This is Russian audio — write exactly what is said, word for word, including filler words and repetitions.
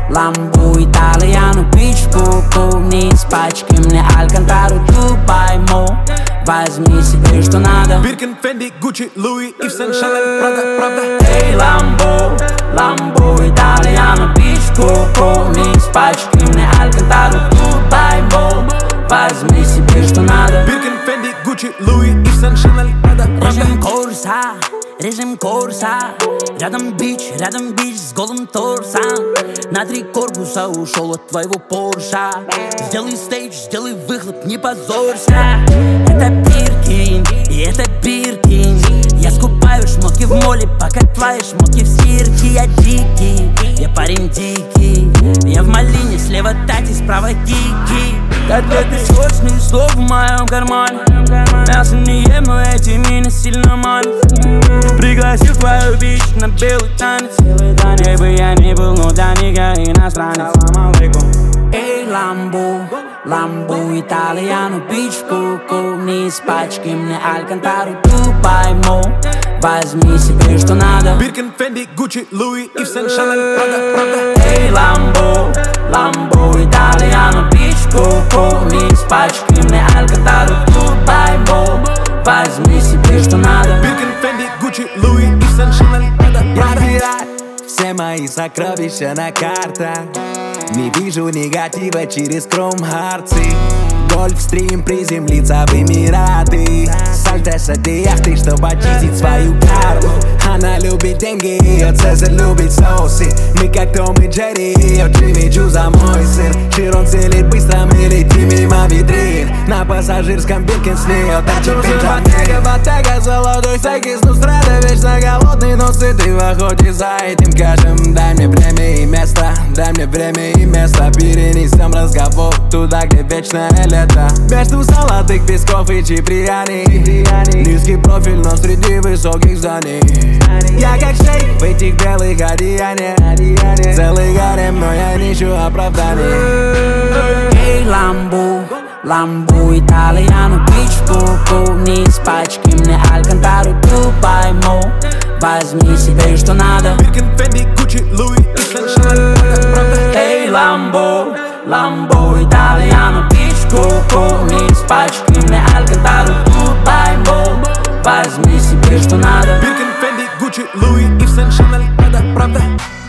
Ламбо, Итальяно, бич, ку-ку. Не из пачки, мне Алькантару, ту пойму. Возьми себе, что надо. Биркин, Фенди, Гуччи, Луи, Ив Сен, Шанель, Прада, правда. Эй, Ламбо, Ламбо, Итальяно, бич, ку-ку. Не из пачки, мне Алькантару, ту пойму. Возьми себе, что надо. Биркин, Фенди, Гуччи, Луи, Ив Сен, Шанель, Прада, правда. Режим курса, режим курса. Рядом бич, рядом бич с голым торсом. На три корпуса ушел от твоего Порша. Сделай стейдж, сделай выхлоп, не позорься. Это Биркин, и это Биркин. Я скупаю шмотки в моле, пока твои шмотки в стирке. Я дикий, я парень дикий. Я в малине, слева тати, справа кики. Котлеты сочные, слов в моем кармане. Мясо не ем, но эти мины сильно манят. Пригласил твою бич на белый танец. Где бы я ни был, но для них я иностранец. Эй, Ламбо, Ламбо, Итальяно, бич, ку-ку. Не из пачки, мне Алькантару, ту пойму. Возьми себе, что надо. Биркин, Фенди, Гуччи, Луи, Ив Сен, Шанель, Прада, правда. Эй, Ламбо, Ламбо, Итальяно, бич, ку-ку. Не из пачки, мне Алькантару, ту пойму. Возьми себе, что надо. Биркин, Фенди, Гуччи, Луи, Ив Сен, Шанель, Прада, правда. Все мои сокровища на картах. Не вижу негатива через кром-харцы. Гольфстрим приземлится в Эмираты. Сальто с этой яхты, чтобы очистить свою карму. Она любит деньги, ее Цезарь любит соусы. Мы как Том и Джерри, ее Джимми Чу за мой сыр. Широн целит быстро, мы летим мимо витрин. На пассажирском Биркин с нее торчит пинжак. Ботега, золотой секис, ну страда. Вечно голодный, но сытый в охоте за этим кэшем. Дай мне время и место, дай мне время и место. Перенесем разговор туда, где вечное лето. Между золотых песков и чиприяни. Низкий профиль, но среди высоких зданий. Я как шейх в этих белых одеяниях. Целый гарем, но я не ищу оправданий. Эй, Ламбо, Ламбо, Итальяно, бич, ку-ку. Не из пачки, мне Алькантару, ту пойму. Возьми себе, что надо. Биркин, Фенди, Гуччи, Луи, Ив Сен, Шанель, Прада, правда. Эй, Ламбо, Ламбо, Итальяно, бич, ку-ку. Не из пачки, мне Алькантару, ту пойму. Возьми себе, что надо. Биркин, Фенди, Гуччи, Луи, Ив Сен, Шанель, Прада, правда.